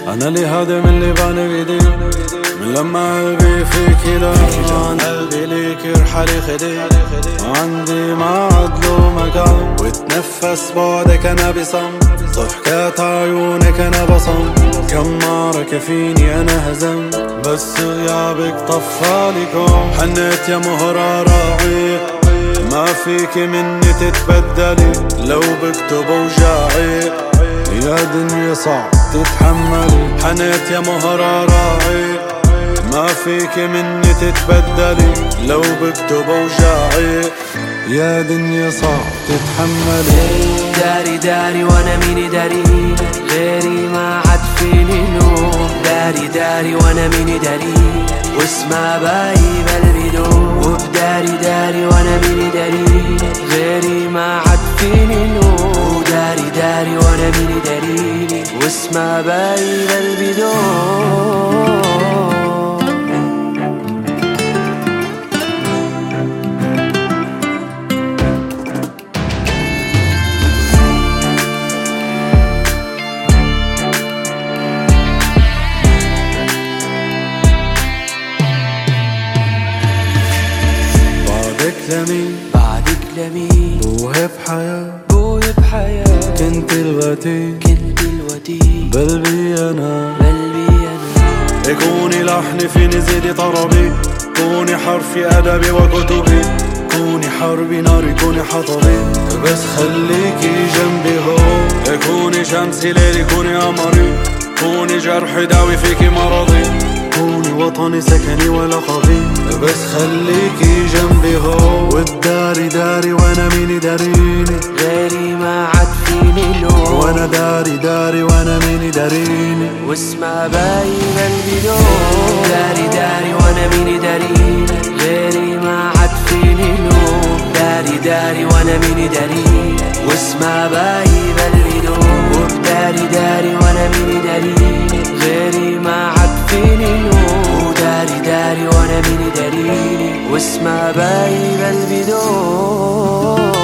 أنا اللي هادم اللي باني بيدي من لما قلبي فيك يلان. قلبي ليك يرحلي خدي عندي ما عدلو مكان، وتنفس بعدك أنا بصم، ضحكات عيونك أنا بصم. كم مرة كفيني أنا هزم، بس غيابك طفالكم. حنيت يا مهرة راعي، ما فيك مني تتبدلي، لو بكتب وجاعي يا دنيا صعب تتحملي. حنيت يا مهرة راعي، ما فيك مني تتبدلي، لو بكتب وجاعي يا دنيا صعب تتحملي. داري داري وانا ميني داري، غيري ما عاد فيني نوم. داري داري وانا ميني داري، واسمع باي بالبدون. وبداري داري وانا ميني داري، غيري ما عاد فيني نوم. داري داري وانا ميني داري، واسمع باي بالبدون. بعدك لمين بوهب حياة كنت الوتي بقلبي أنا أنا. كوني لحني في نزيد طربي، كوني حرفي أدبي وكتبي، كوني حربي ناري كوني حطبي، بس خليكي جنبي هو. كوني شمسي ليلي كوني قمري، كوني جرحي داوي فيكي مرضي، كوني وطني سكني ولقبي، بس خليكي جنبي هو. والداري داري وانا ميني داريني، غيري ما عاد فيني لون. وانا داري داري وانا ميني داريني، واسمع باي بالبدون. داري داري وانا ميني داريني، غيري ما عاد فيني لون. داري داري وانا ميني داريني، واسمع باي بالبدون. وبداري داري وانا ميني داريني، غيري ما عاد فيني لون. داري داري وانا ميني داريني، واسمع باي بالبدون.